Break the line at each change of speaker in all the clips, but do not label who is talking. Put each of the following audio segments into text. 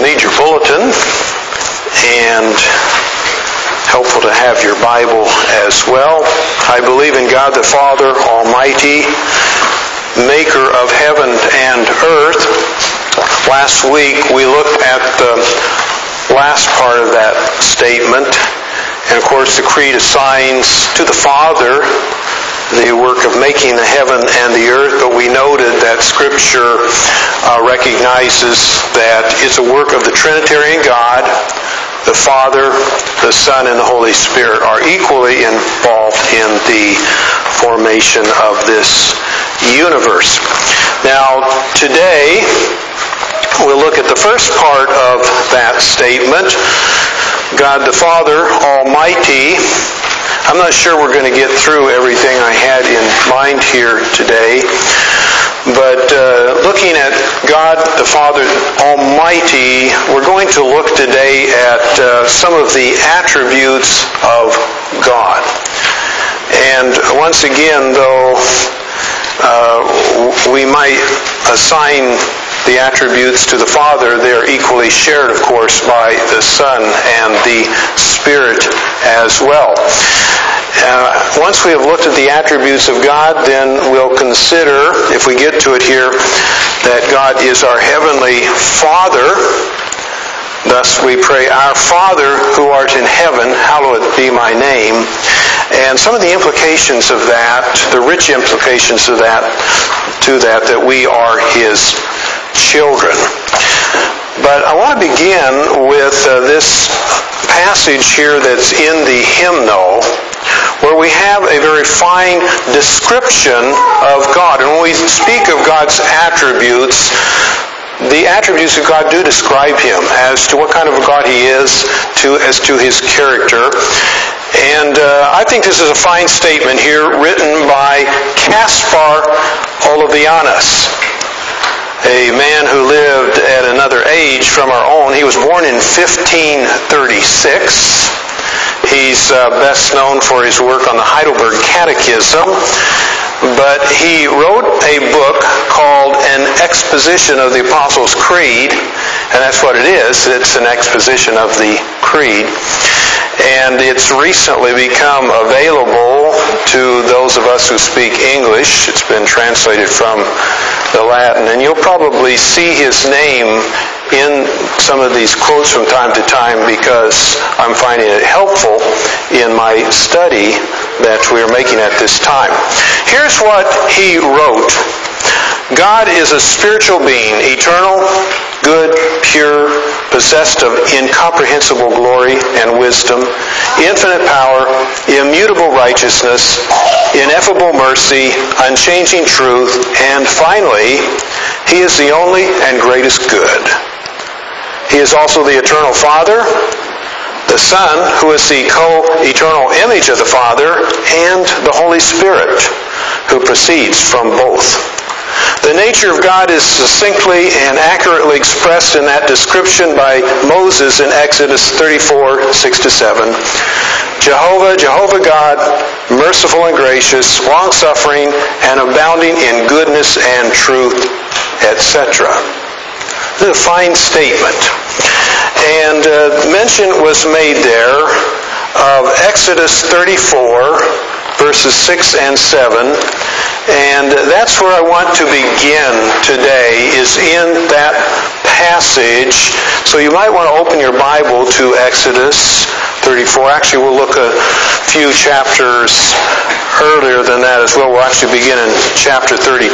need your bulletin, and helpful to have your Bible as well. I believe in God the Father Almighty, maker of heaven and earth. Last week we looked at the last part of that statement, and of course the Creed assigns to the Father the work of making the heaven and the earth, but we noted that Scripture recognizes that it's a work of the Trinitarian God. The Father, the Son, and the Holy Spirit are equally involved in the formation of this universe. Now, today, we'll look at the first part of that statement. God the Father Almighty. I'm not sure we're going to get through everything I had in mind here today, but looking at God the Father Almighty, we're going to look today at some of the attributes of God. And once again, though, we might assign the attributes to the Father, they are equally shared, of course, by the Son and the Spirit as well. Once we have looked at the attributes of God, then we'll consider, if we get to it here, that God is our Heavenly Father. Thus we pray, Our Father who art in heaven, hallowed be my name. And some of the implications of that, the rich implications of that, that we are His children. But I want to begin with this passage here that's in the hymnal, where we have a very fine description of God. And when we speak of God's attributes, the attributes of God do describe Him as to what kind of a God He is, as to His character. And I think this is a fine statement here written by Caspar Olevianus, a man who lived at another age from our own. He was born in 1536. He's best known for his work on the Heidelberg Catechism, but he wrote a book called An Exposition of the Apostles' Creed, and that's what it is. It's an exposition of the Creed. And it's recently become available to those of us who speak English. It's been translated from the Latin. And you'll probably see his name in some of these quotes from time to time because I'm finding it helpful in my study that we are making at this time. Here's what he wrote. God is a spiritual being, eternal, good, pure, possessed of incomprehensible glory and wisdom, infinite power, immutable righteousness, ineffable mercy, unchanging truth, and finally, He is the only and greatest good. He is also the eternal Father, the Son, who is the co-eternal image of the Father, and the Holy Spirit, who proceeds from both. The nature of God is succinctly and accurately expressed in that description by Moses in Exodus 34, 6-7. Jehovah, Jehovah God, merciful and gracious, long-suffering, and abounding in goodness and truth, etc. This is a fine statement. And mention was made there of Exodus 34, verses 6 and 7. And that's where I want to begin today, is in that passage. So you might want to open your Bible to Exodus 34. Actually, we'll look a few chapters earlier than that as well. We'll actually begin in chapter 32.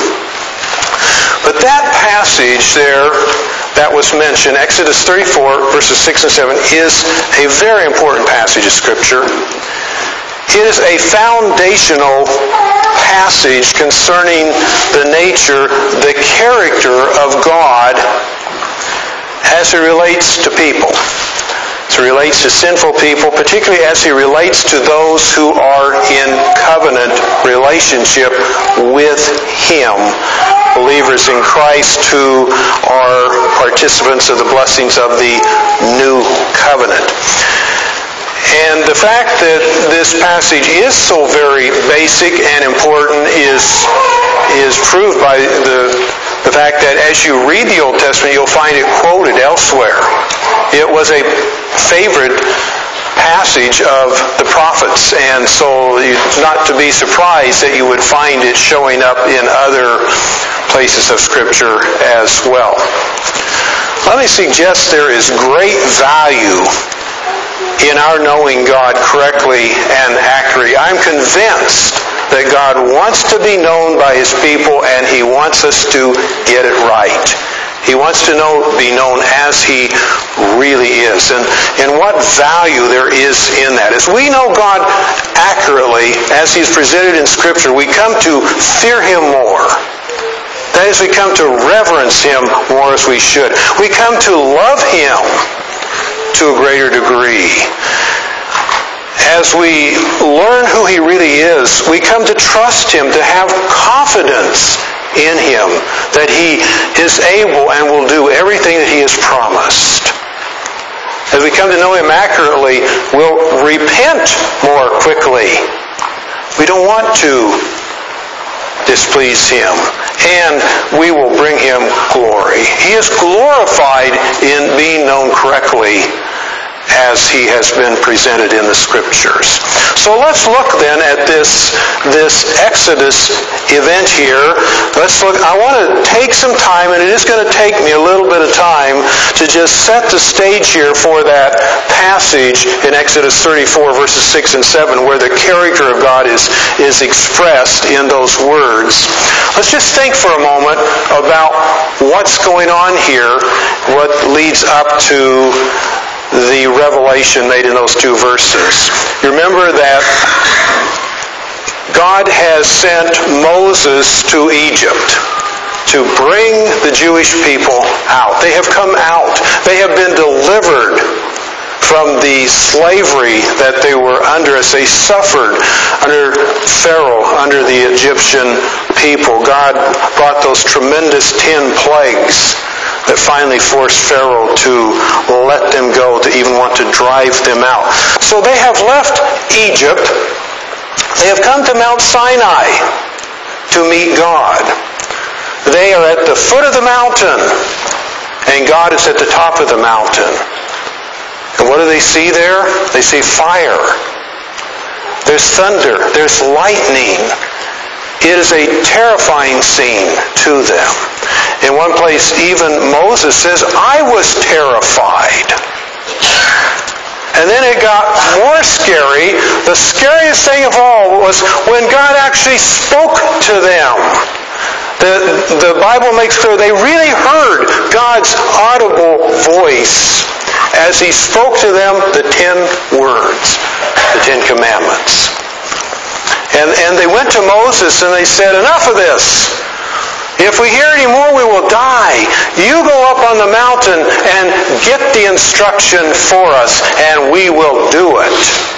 But that passage there that was mentioned, Exodus 34, verses 6 and 7, is a very important passage of Scripture. It is a foundational passage concerning the nature, the character of God as it relates to people. As it relates to sinful people, particularly as it relates to those who are in covenant relationship with Him. Believers in Christ who are participants of the blessings of the new covenant. And the fact that this passage is so very basic and important is proved by the The fact that as you read the Old Testament, you'll find it quoted elsewhere. It was a favorite passage of the prophets, and so it's not to be surprised that you would find it showing up in other places of Scripture as well. Let me suggest there is great value in our knowing God correctly and accurately. I'm convinced that God wants to be known by His people, and He wants us to get it right. He wants to be known as He really is, and what value there is in that. As we know God accurately, as He's presented in Scripture, we come to fear Him more. That is, we come to reverence Him more as we should. We come to love Him to a greater degree. As we learn who He really is, we come to trust Him, to have confidence in Him, that He is able and will do everything that He has promised. As we come to know Him accurately, we'll repent more quickly. We don't want to displease Him, and we will bring Him glory. He is glorified in being known correctly as He has been presented in the Scriptures. So let's look then at this Exodus event here. Let's look. I want to take some time, and it is going to take me a little bit of time to just set the stage here for that passage in Exodus 34, verses 6 and 7, where the character of God is expressed in those words. Let's just think for a moment about what's going on here, what leads up to the revelation made in those two verses. You remember that God has sent Moses to Egypt to bring the Jewish people out. They have come out. They have been delivered from the slavery that they were under as they suffered under Pharaoh, under the Egyptian people. God brought those tremendous 10 plagues that finally forced Pharaoh to let them go, to even want to drive them out. So they have left Egypt. They have come to Mount Sinai to meet God. They are at the foot of the mountain, and God is at the top of the mountain. And what do they see there? They see fire. There's thunder. There's lightning. It is a terrifying scene to them. In one place, even Moses says, I was terrified. And then it got more scary. The scariest thing of all was when God actually spoke to them. The Bible makes clear they really heard God's audible voice as He spoke to them the 10 words, the 10 commandments. And they went to Moses and they said, enough of this. If we hear any more, we will die. You go up on the mountain and get the instruction for us, and we will do it.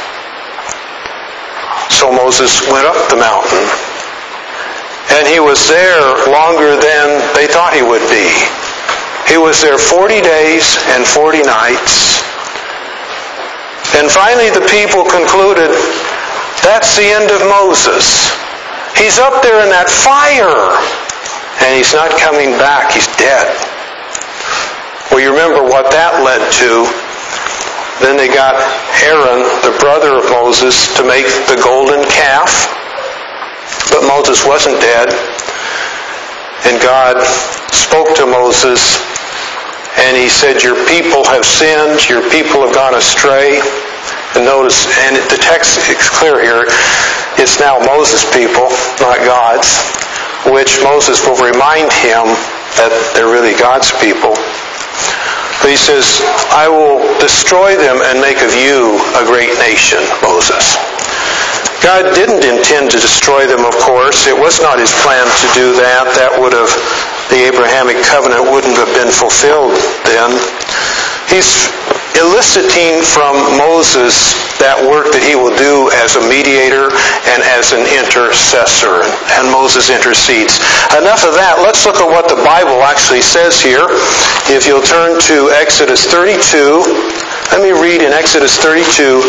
So Moses went up the mountain, and he was there longer than they thought he would be. He was there 40 days and 40 nights. And finally the people concluded, that's the end of Moses. He's up there in that fire. And he's not coming back. He's dead. Well, you remember what that led to. Then they got Aaron, the brother of Moses, to make the golden calf. But Moses wasn't dead. And God spoke to Moses, and He said, your people have sinned. Your people have gone astray. And notice, and the text is clear here, it's now Moses' people, not God's, which Moses will remind him that they're really God's people. But he says, I will destroy them and make of you a great nation, Moses. God didn't intend to destroy them, of course. It was not His plan to do that. The Abrahamic covenant wouldn't have been fulfilled then. He's eliciting from Moses that work that he will do as a mediator and as an intercessor. And Moses intercedes. Enough of that. Let's look at what the Bible actually says here. If you'll turn to Exodus 32. Let me read in Exodus 32,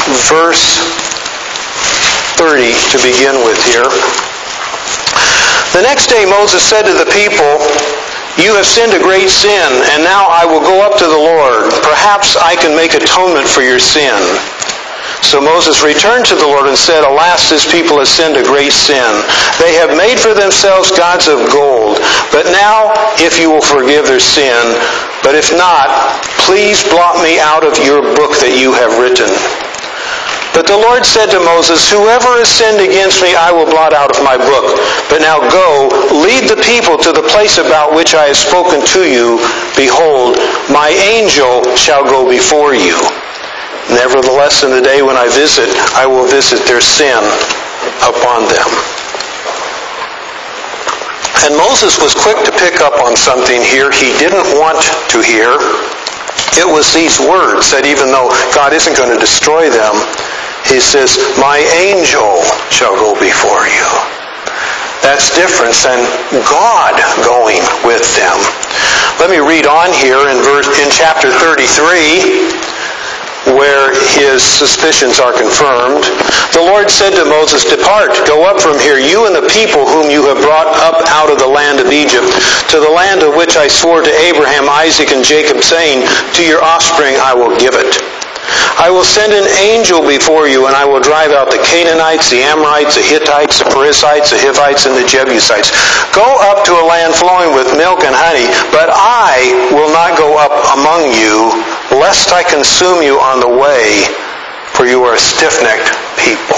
verse 30 to begin with here. The next day Moses said to the people, "You have sinned a great sin, and now I will go up to the Lord. Perhaps I can make atonement for your sin." So Moses returned to the Lord and said, "Alas, this people has sinned a great sin. They have made for themselves gods of gold. But now, if you will forgive their sin, but if not, please blot me out of your book that you have written." But the Lord said to Moses, "Whoever has sinned against me, I will blot out of my book. But now go, lead the people to the place about which I have spoken to you. Behold, my angel shall go before you. Nevertheless, in the day when I visit, I will visit their sin upon them." And Moses was quick to pick up on something here he didn't want to hear. It was these words that even though God isn't going to destroy them, he says, "My angel shall go before you." That's different than God going with them. Let me read on here in chapter 33, where his suspicions are confirmed. The Lord said to Moses, "Depart, go up from here, you and the people whom you have brought up out of the land of Egypt, to the land of which I swore to Abraham, Isaac, and Jacob, saying, to your offspring I will give it. I will send an angel before you, and I will drive out the Canaanites, the Amorites, the Hittites, the Perizzites, the Hivites, and the Jebusites. Go up to a land flowing with milk and honey, but I will not go up among you, lest I consume you on the way, for you are a stiff-necked people."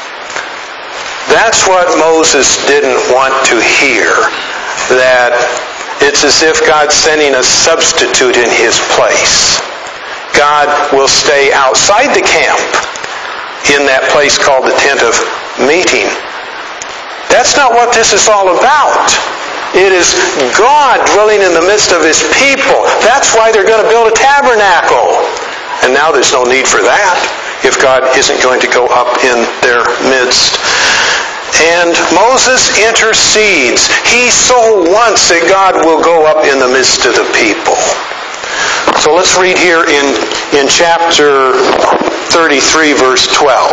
That's what Moses didn't want to hear, that it's as if God's sending a substitute in his place. God will stay outside the camp in that place called the tent of meeting. That's not what this is all about. It is God dwelling in the midst of his people. That's why they're going to build a tabernacle. And now there's no need for that if God isn't going to go up in their midst. And Moses intercedes. He so wants that God will go up in the midst of the people. So let's read here in chapter 33, verse 12.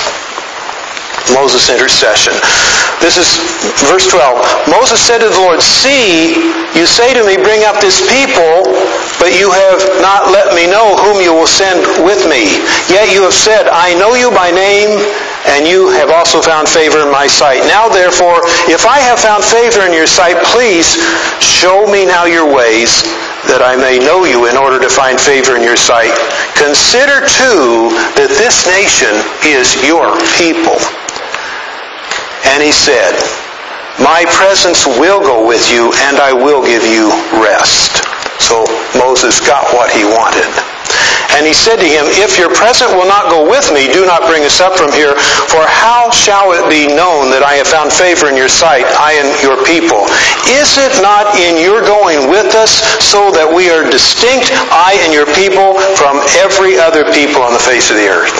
Moses' intercession. This is verse 12. Moses said to the Lord, "See, you say to me, bring up this people, but you have not let me know whom you will send with me. Yet you have said, I know you by name, and you have also found favor in my sight. Now therefore, if I have found favor in your sight, please show me now your ways, that I may know you in order to find favor in your sight. Consider too that this nation is your people." And he said, "My presence will go with you, and I will give you rest." So Moses got what he wanted. And he said to him, "If your presence will not go with me, do not bring us up from here. For how shall it be known that I have found favor in your sight, I and your people? Is it not in your going with us, so that we are distinct, I and your people, from every other people on the face of the earth?"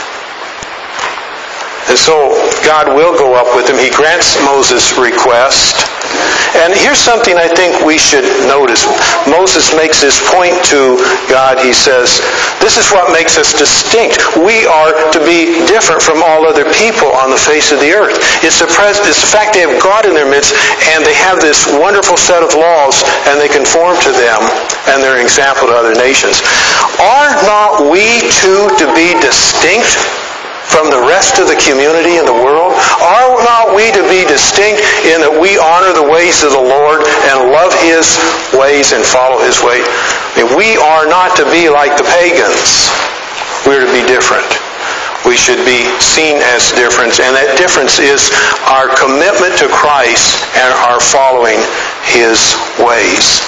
And so God will go up with him. He grants Moses' request. And here's something I think we should notice. Moses makes this point to God. He says, this is what makes us distinct. We are to be different from all other people on the face of the earth. It's the fact they have God in their midst, and they have this wonderful set of laws, and they conform to them, and they're an example to other nations. Are not we too to be distinct from the rest of the community in the world? Are not we to be distinct in that we honor the ways of the Lord and love his ways and follow his way? I mean, we are not to be like the pagans. We're to be different. We should be seen as different, and that difference is our commitment to Christ and our following his ways.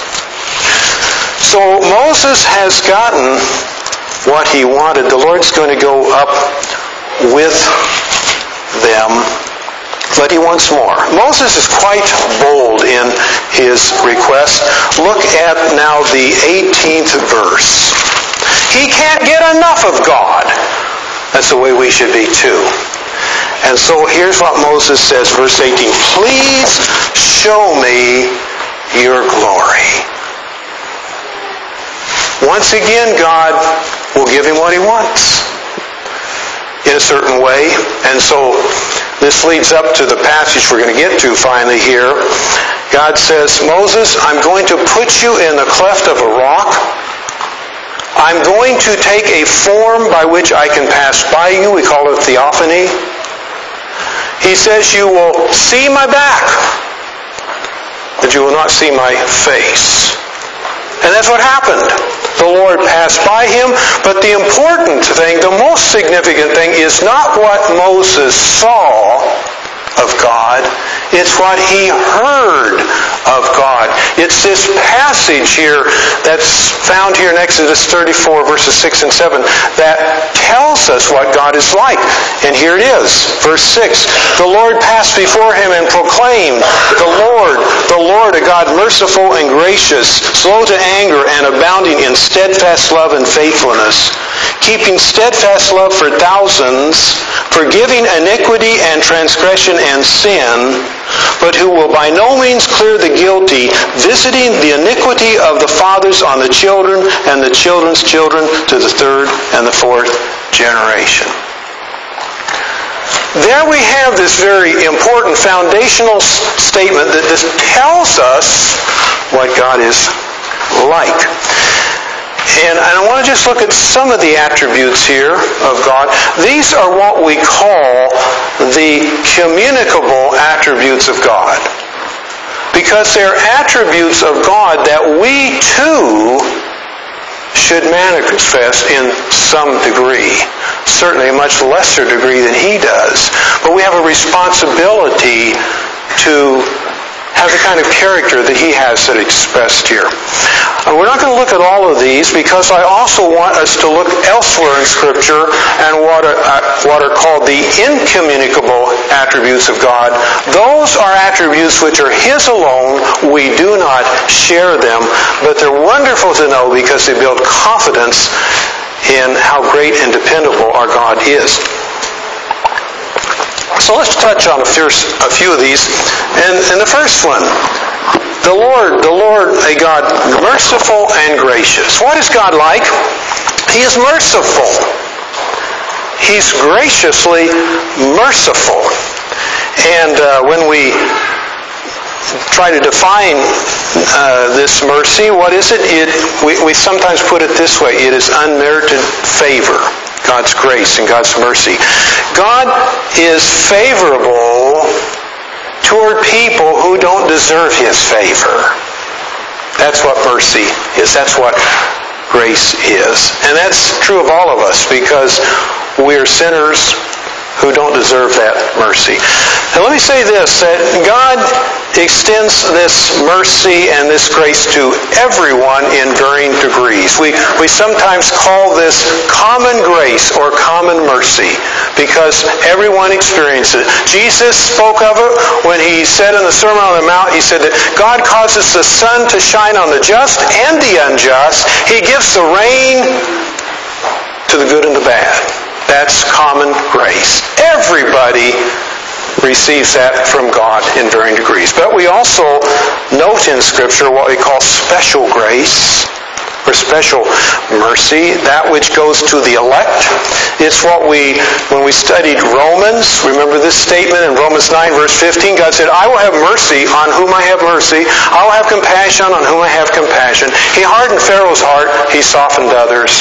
So Moses has gotten what he wanted. The Lord's going to go up with them, but he wants more. Moses is quite bold in his request. Look at now the 18th verse. He can't get enough of God. That's the way we should be too. And so here's what Moses says, verse 18. "Please show me your glory." Once again, God will give him what he wants in a certain way. And so This leads up to the passage we're going to get to finally here. God says, Moses, I'm going to put you in the cleft of a rock. I'm going to take a form by which I can pass by you. We call it theophany. He says, you will see my back, but you will not see my face. And that's what happened. The Lord passed by him, but the important thing, the most significant thing, is not what Moses saw of God. It's what he heard of God. It's this passage here that's found here in Exodus 34, verses 6 and 7, that tells us what God is like. And here it is, verse 6. The Lord passed before him and proclaimed, the Lord, a God merciful and gracious, slow to anger and abounding in steadfast love and faithfulness, keeping steadfast love for thousands, forgiving iniquity and transgression and sin, but who will by no means clear the guilty, visiting the iniquity of the fathers on the children and the children's children to the third and the fourth generation. There we have this very important foundational statement that just tells us what God is like. And I want to just look at some of the attributes here of God. These are what we call the communicable attributes of God. Because they're attributes of God that we too should manifest in some degree. Certainly a much lesser degree than he does. But we have a responsibility to have the kind of character that he has that expressed here. We're not going to look at all of these because I also want us to look elsewhere in Scripture and what are called the incommunicable attributes of God. Those are attributes which are his alone. We do not share them, but they're wonderful to know because they build confidence in how great and dependable our God is. So let's touch on a few of these. And the first one, the Lord, a God merciful and gracious. What is God like? He is merciful. He's graciously merciful. And when we try to define this mercy, what is it? We sometimes put it this way. It is unmerited favor. God's grace and God's mercy. God is favorable toward people who don't deserve his favor. That's what mercy is. That's what grace is. And that's true of all of us because we're sinners who don't deserve that mercy. And let me say this, that God extends this mercy and this grace to everyone in varying degrees. We sometimes call this common grace or common mercy because everyone experiences it. Jesus spoke of it when he said in the Sermon on the Mount, he said that God causes the sun to shine on the just and the unjust. He gives the rain to the good and the bad. That's common grace. Everybody receives that from God in varying degrees. But we also note in Scripture what we call special grace or special mercy, that which goes to the elect. It's what when we studied Romans, remember this statement in Romans 9 verse 15, God said, I will have mercy on whom I have mercy. I will have compassion on whom I have compassion. He hardened Pharaoh's heart. He softened others.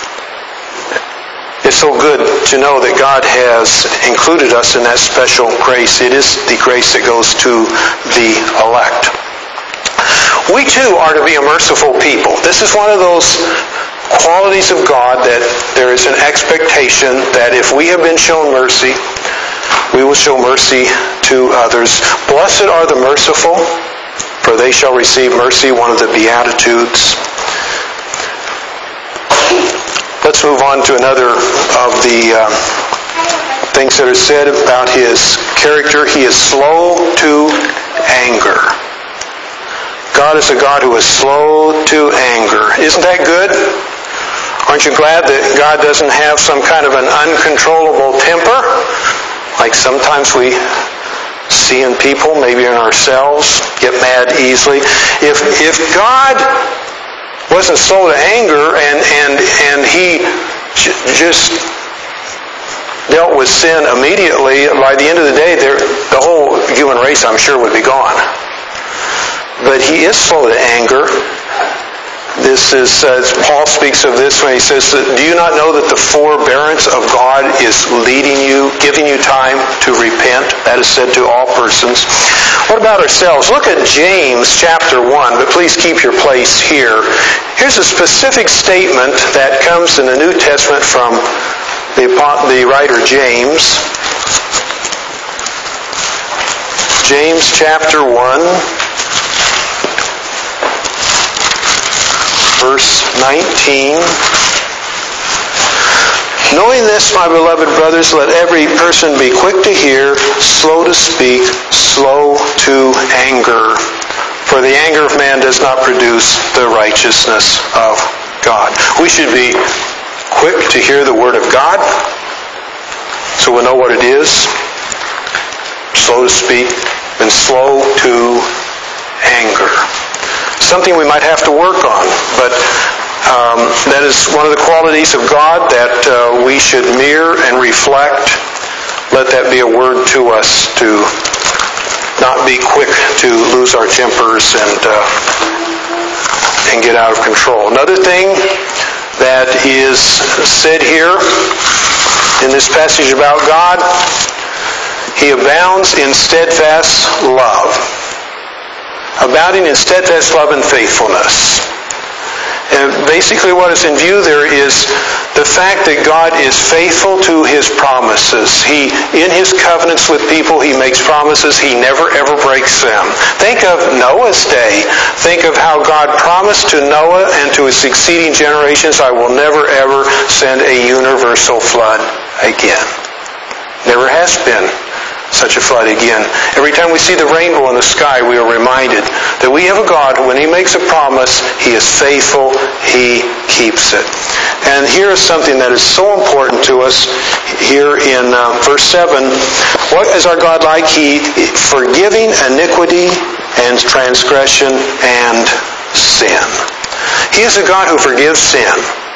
It's so good to know that God has included us in that special grace. It is the grace that goes to the elect. We too are to be a merciful people. This is one of those qualities of God that there is an expectation that if we have been shown mercy, we will show mercy to others. Blessed are the merciful, for they shall receive mercy, one of the Beatitudes. Let's move on to another of the things that are said about his character. He is slow to anger. God is a God who is slow to anger. Isn't that good? Aren't you glad that God doesn't have some kind of an uncontrollable temper like sometimes we see in people, maybe in ourselves, get mad easily? If God wasn't slow to anger and he just dealt with sin immediately, by the end of the day, the whole human race, I'm sure, would be gone. But he is slow to anger. This is, Paul speaks of this when he says, do you not know that the forbearance of God is leading you, giving you time to repent? That is said to all persons. What about ourselves? Look at James chapter 1, but please keep your place here. Here's a specific statement that comes in the New Testament from the writer James. James chapter 1. Verse 19. Knowing this, my beloved brothers, let every person be quick to hear, slow to speak, slow to anger. For the anger of man does not produce the righteousness of God. We should be quick to hear the Word of God, so we'll know what it is, slow to speak, and slow to anger. Something we might have to work on, but that is one of the qualities of God that we should mirror and reflect. Let that be a word to us to not be quick to lose our tempers and get out of control. Another thing that is said here in this passage about God, He abounds in steadfast love. Abounding in steadfast love and faithfulness. And basically what is in view there is the fact that God is faithful to His promises. In His covenants with people, He makes promises. He never ever breaks them. Think of Noah's day. Think of how God promised to Noah and to his succeeding generations, I will never ever send a universal flood again. Never has been such a flood again. Every time we see the rainbow in the sky, we are reminded that we have a God who, when He makes a promise, He is faithful, He keeps it. And here is something that is so important to us here in verse 7. What is our God like? He forgiving iniquity and transgression and sin. He is a God who forgives sin.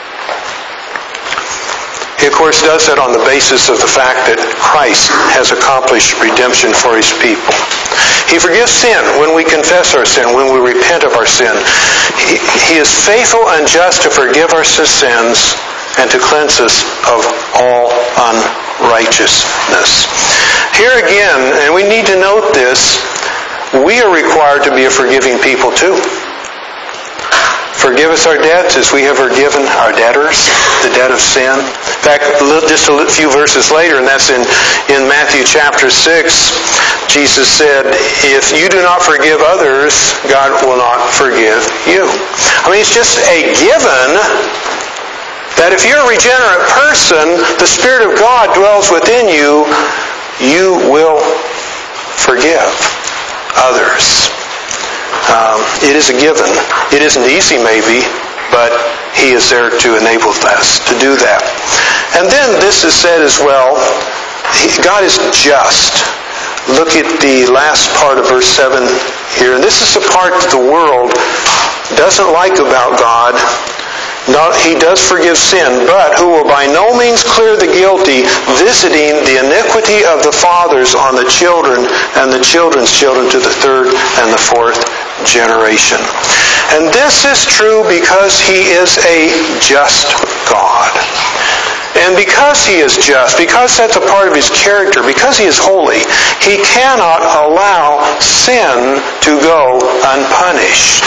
He, of course, does that on the basis of the fact that Christ has accomplished redemption for His people. He forgives sin when we confess our sin, when we repent of our sin. He is faithful and just to forgive our sins and to cleanse us of all unrighteousness. Here again, and we need to note this, we are required to be a forgiving people too. Forgive us our debts as we have forgiven our debtors, the debt of sin. In fact, just a few verses later, and that's in Matthew chapter 6, Jesus said, if you do not forgive others, God will not forgive you. I mean, it's just a given that if you're a regenerate person, the Spirit of God dwells within you, you will forgive others. It is a given. It isn't easy maybe, but He is there to enable us to do that. And then this is said as well, God is just. Look at the last part of verse 7 here. And this is the part that the world doesn't like about God. He does forgive sin, but who will by no means clear the guilty, visiting the iniquity of the fathers on the children and the children's children to the third and the fourth generation. And this is true because He is a just God. And because He is just, because that's a part of His character, because He is holy, He cannot allow sin to go unpunished.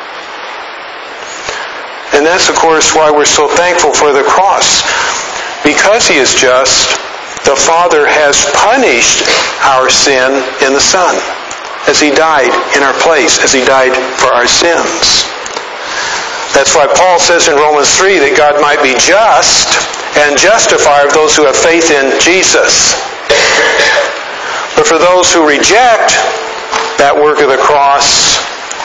And that's, of course, why we're so thankful for the cross. Because He is just, the Father has punished our sin in the Son, as He died in our place, as He died for our sins. That's why Paul says in Romans 3 that God might be just and justifier of those who have faith in Jesus. But for those who reject that work of the cross,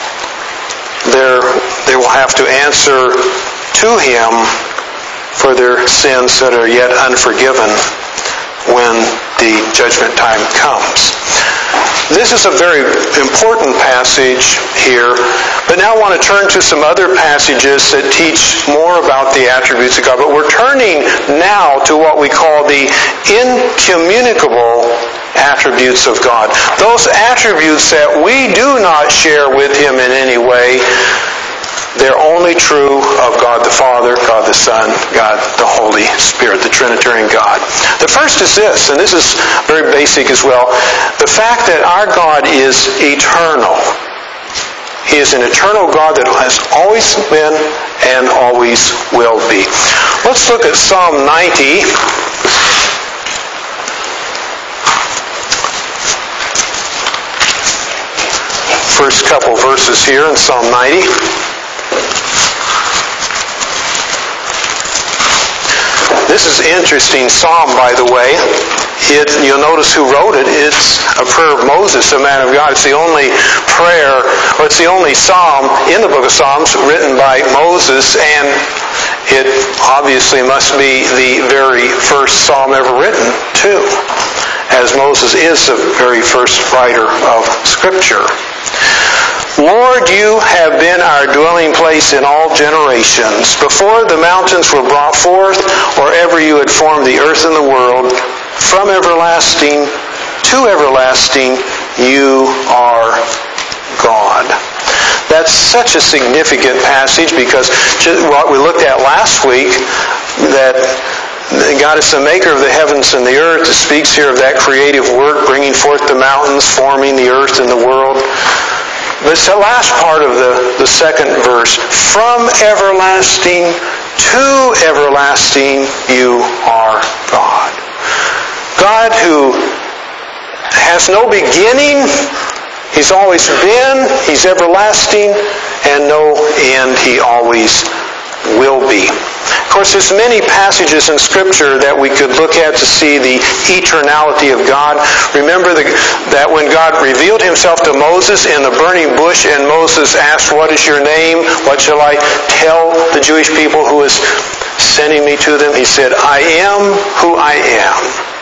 they will have to answer to Him for their sins that are yet unforgiven when the judgment time comes. This is a very important passage here But now I want to turn to some other passages that teach more about the attributes of God. But we're turning now to what we call the incommunicable attributes of God. Those attributes that we do not share with Him in any way, they're only true of God the Father, God the Son, God the Holy Spirit, the Trinitarian God. The first is this, and this is very basic as well, the fact that our God is eternal. He is an eternal God that has always been and always will be. Let's look at Psalm 90. First couple verses here in Psalm 90. This is an interesting psalm, by the way. You'll notice who wrote it. It's a prayer of Moses, a man of God. It's the only prayer, or it's the only psalm in the book of Psalms written by Moses, and it obviously must be the very first psalm ever written, too, as Moses is the very first writer of Scripture. Lord, you have been our dwelling place in all generations. Before the mountains were brought forth, or ever you had formed the earth and the world, from everlasting to everlasting, you are God. That's such a significant passage because what we looked at last week, that God is the maker of the heavens and the earth. It speaks here of that creative work, bringing forth the mountains, forming the earth and the world. But it's the last part of the second verse. From everlasting to everlasting, you are God. God who has no beginning, He's always been, He's everlasting, and no end, He always will be. Of course, there's many passages in Scripture that we could look at to see the eternality of God. Remember that when God revealed Himself to Moses in the burning bush, and Moses asked, "What is your name? What shall I tell the Jewish people who is sending me to them?" He said, "I am who I am."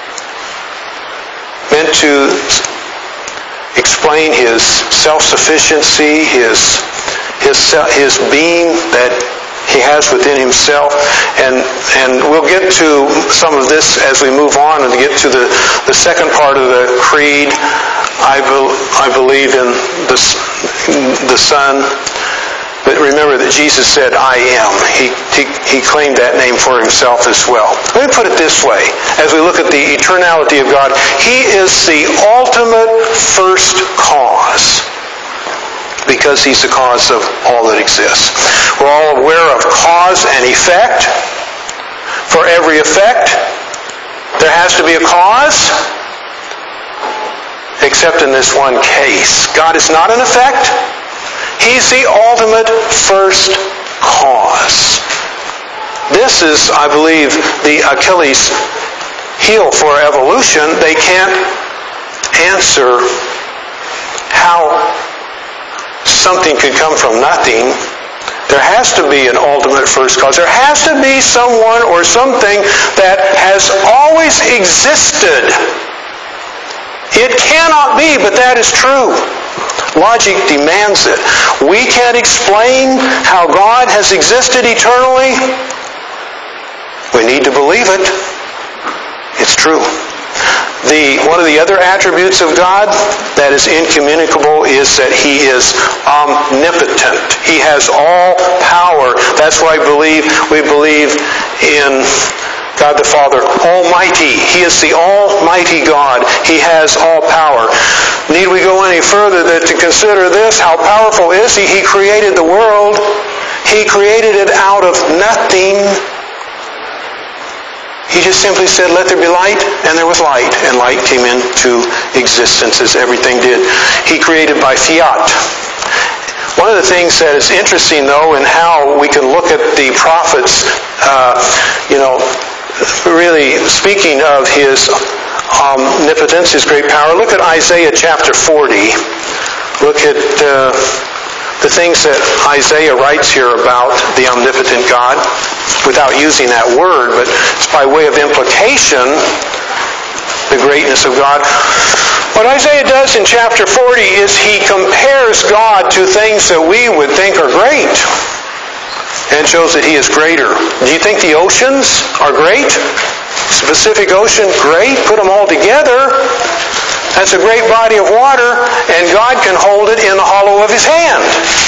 Meant to explain His self-sufficiency, His being that He has within Himself. And we'll get to some of this as we move on and get to the second part of the creed. I believe in the Son. But remember that Jesus said, "I am." He claimed that name for Himself as well. Let me put it this way. As we look at the eternality of God, He is the ultimate first cause, because He's the cause of all that exists. We're all aware of cause and effect. For every effect, there has to be a cause, except in this one case. God is not an effect. He's the ultimate first cause. This is, I believe, the Achilles heel for evolution. They can't answer how something could come from nothing. There has to be an ultimate first cause. There has to be someone or something that has always existed. It cannot be, but that is true. Logic demands it. We can't explain how God has existed eternally. We need to believe it. It's true. One of the other attributes of God that is incommunicable is that He is omnipotent. He has all power. That's why we believe in God the Father Almighty. He is the Almighty God. He has all power. Need we go any further to consider this? How powerful is He? He created the world. He created it out of nothing. He just simply said, "Let there be light," and there was light. And light came into existence as everything did. He created by fiat. One of the things that is interesting, though, in how we can look at the prophets, really speaking of His omnipotence, His great power. Look at Isaiah chapter 40. Look at the things that Isaiah writes here about the omnipotent God, without using that word, but it's by way of implication, the greatness of God. What Isaiah does in chapter 40 is he compares God to things that we would think are great and shows that he is greater. Do you think the oceans are great? Pacific Ocean, great. Put them all together. That's a great body of water, and God can hold it in the hollow of his hand.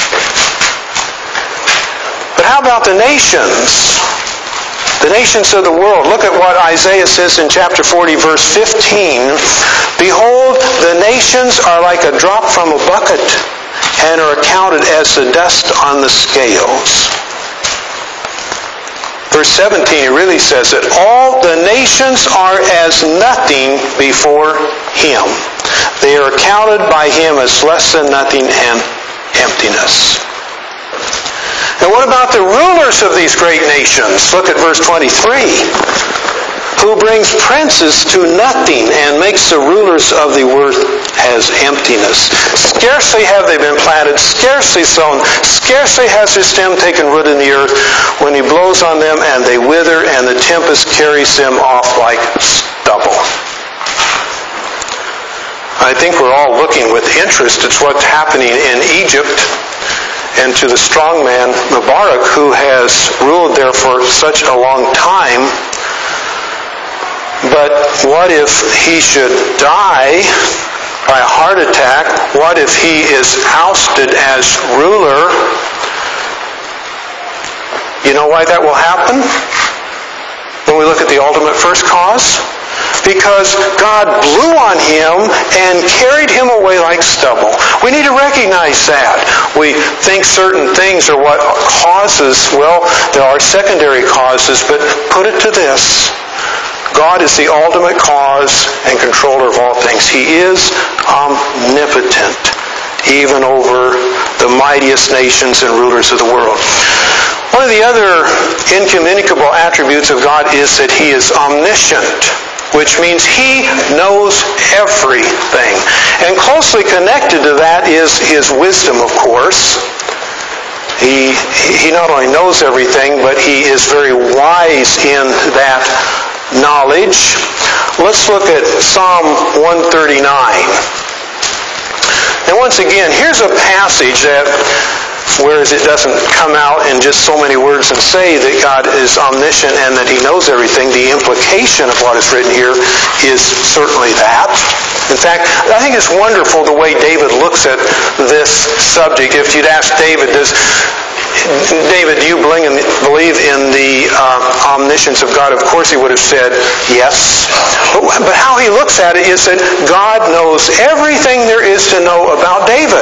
But how about the nations? The nations of the world. Look at what Isaiah says in chapter 40, verse 15. Behold, the nations are like a drop from a bucket and are accounted as the dust on the scales. Verse 17, he really says that all the nations are as nothing before him. They are counted by him as less than nothing and emptiness. And what about the rulers of these great nations? Look at verse 23. Who brings princes to nothing and makes the rulers of the earth as emptiness. Scarcely have they been planted, scarcely sown, scarcely has their stem taken root in the earth, when he blows on them and they wither, and the tempest carries them off like stubble. I think we're all looking with interest at what's happening in Egypt, and to the strong man Mubarak, who has ruled there for such a long time. But what if he should die by a heart attack? What if he is ousted as ruler? You know why that will happen? When we look at the ultimate first cause? Because God blew on him and carried him away like stubble. We need to recognize that. We think certain things are what causes. Well, there are secondary causes, but put it to this. God is the ultimate cause and controller of all things. He is omnipotent, even over the mightiest nations and rulers of the world. One of the other incommunicable attributes of God is that he is omniscient, which means he knows everything. And closely connected to that is his wisdom, of course. He not only knows everything, but he is very wise in that knowledge. Let's look at Psalm 139. And once again, here's a passage that, whereas it doesn't come out in just so many words and say that God is omniscient and that he knows everything, the implication of what is written here is certainly that. In fact, I think it's wonderful the way David looks at this subject. If you'd ask David, do you believe in the omniscience of God? Of course he would have said yes. But how he looks at it is that God knows everything there is to know about David.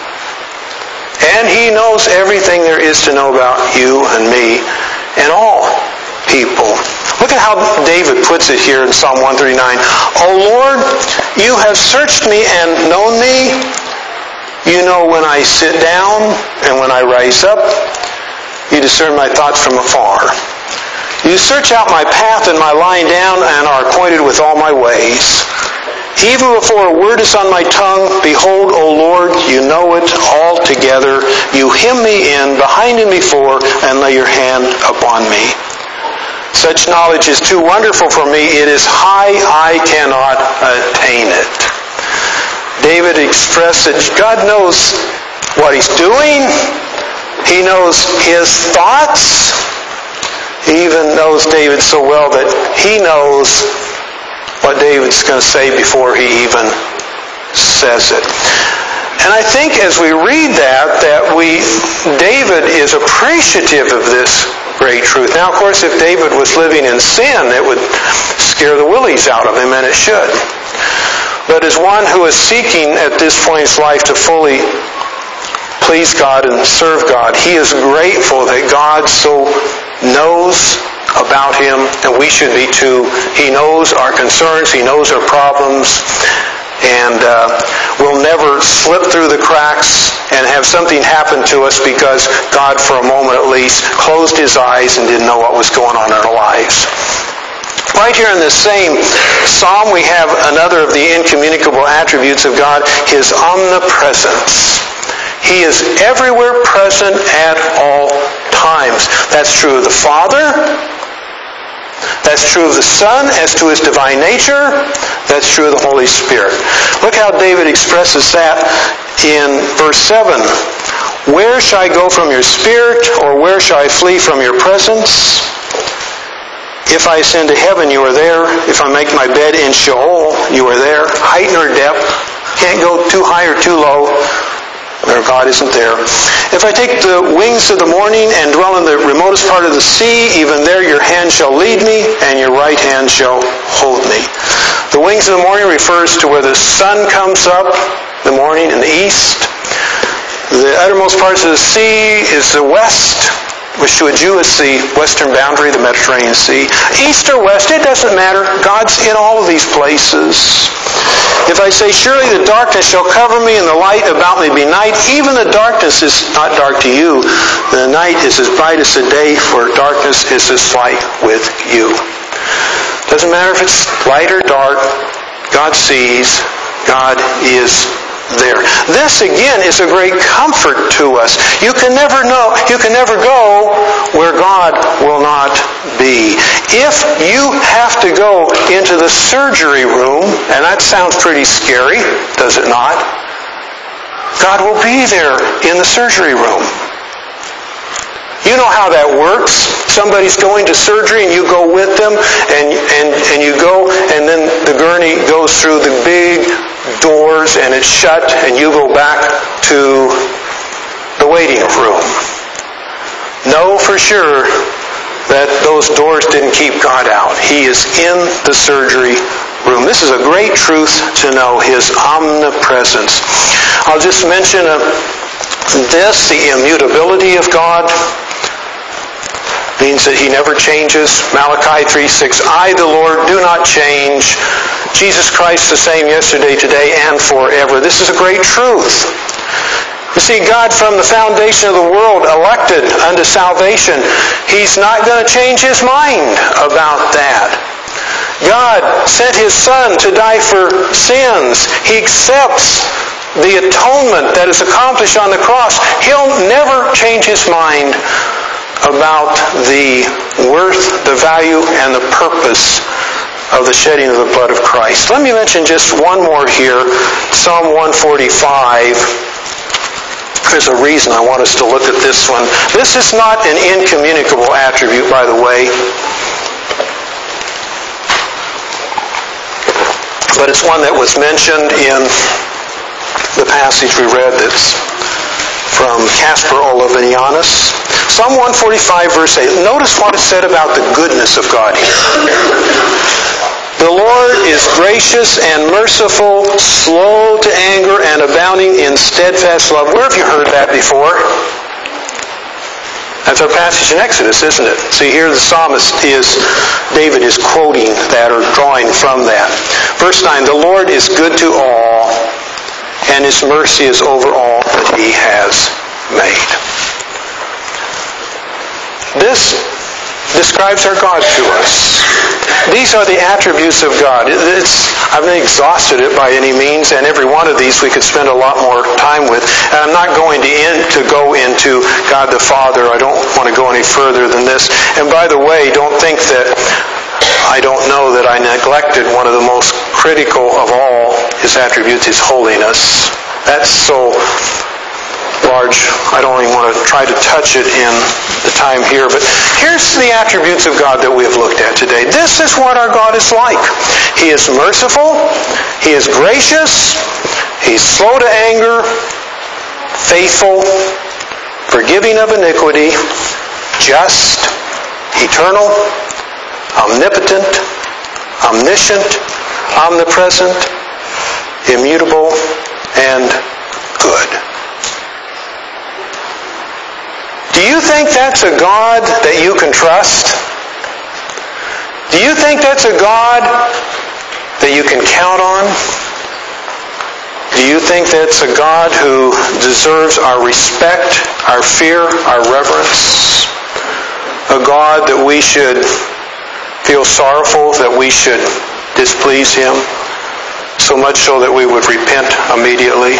And he knows everything there is to know about you and me and all people. Look at how David puts it here in Psalm 139. O Lord, you have searched me and known me. You know when I sit down and when I rise up. You discern my thoughts from afar. You search out my path and my lying down and are acquainted with all my ways. Even before a word is on my tongue, behold, O Lord, you know it altogether. You hem me in, behind and before, and lay your hand upon me. Such knowledge is too wonderful for me. It is high, I cannot attain it. David expressed that God knows what he's doing. He knows his thoughts. He even knows David so well that he knows what David's going to say before he even says it. And I think as we read that David is appreciative of this great truth. Now, of course, if David was living in sin, it would scare the willies out of him, and it should. But as one who is seeking at this point in his life to fully please God and serve God, he is grateful that God so knows about him, and we should be too. He knows our concerns, he knows our problems, and we'll never slip through the cracks and have something happen to us because God, for a moment at least, closed his eyes and didn't know what was going on in our lives. Right here in this same psalm, we have another of the incommunicable attributes of God, his omnipresence. He is everywhere present at all times. That's true of the Father. That's true of the Son as to His divine nature. That's true of the Holy Spirit. Look how David expresses that in verse 7. Where shall I go from your Spirit, or where shall I flee from your presence? If I ascend to heaven, you are there. If I make my bed in Sheol, you are there. Height nor depth. Can't go too high or too low where God isn't there. If I take the wings of the morning and dwell in the remotest part of the sea, even there your hand shall lead me, and your right hand shall hold me. The wings of the morning refers to where the sun comes up in the morning in the east. The uttermost parts of the sea is the west, which to a Jew is the western boundary, the Mediterranean Sea. East or west, it doesn't matter. God's in all of these places. If I say, surely the darkness shall cover me and the light about me be night, even the darkness is not dark to you. The night is as bright as the day, for darkness is as light with you. Doesn't matter if it's light or dark, God sees, God is there. This again is a great comfort to us. You can never go where God will not be. If you have to go into the surgery room, and that sounds pretty scary, does it not? God will be there in the surgery room. You know how that works. Somebody's going to surgery and you go with them and you go, and then the gurney goes through the big doors and it's shut and you go back to the waiting room. Know for sure that those doors didn't keep God out. He is in the surgery room. This is a great truth to know, His omnipresence. I'll just mention the immutability of God. Means that He never changes. Malachi 3:6, I, the Lord, do not change. Jesus Christ the same yesterday, today, and forever. This is a great truth. You see, God from the foundation of the world elected unto salvation. He's not going to change His mind about that. God sent His Son to die for sins. He accepts the atonement that is accomplished on the cross. He'll never change His mind about the worth, the value, and the purpose of the shedding of the blood of Christ. Let me mention just one more here. Psalm 145. There's a reason I want us to look at this one. This is not an incommunicable attribute, by the way. But it's one that was mentioned in the passage we read that's from Caspar Olivinianus. Psalm 145 verse 8. Notice what is said about the goodness of God here. The Lord is gracious and merciful, slow to anger, and abounding in steadfast love. Where have you heard that before? That's our passage in Exodus, isn't it? See, here the psalmist David is quoting that or drawing from that. Verse 9, the Lord is good to all, and His mercy is over all that He has made. This describes our God to us. These are the attributes of God. I've not exhausted it by any means, and every one of these we could spend a lot more time with. And I'm not going to go into God the Father. I don't want to go any further than this. And by the way, don't think that I don't know that I neglected one of the most critical of all His attributes, His holiness. That's so large, I don't even want to try to touch it in the time here. But here's the attributes of God that we have looked at today. This is what our God is like. He is merciful. He is gracious. He's slow to anger, faithful, forgiving of iniquity, just, eternal, omnipotent, omniscient, omnipresent, immutable, and good. Do you think that's a God that you can trust? Do you think that's a God that you can count on? Do you think that's a God who deserves our respect, our fear, our reverence? A God that we should feel sorrowful, that we should displease Him, so much so that we would repent immediately?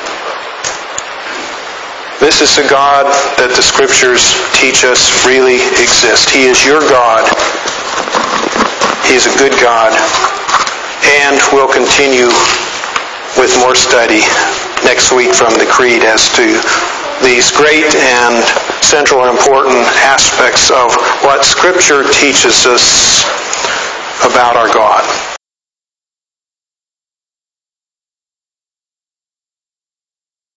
This is the God that the Scriptures teach us really exists. He is your God. He's a good God. And we'll continue with more study next week from the Creed as to these great and central and important aspects of what Scripture teaches us about our God.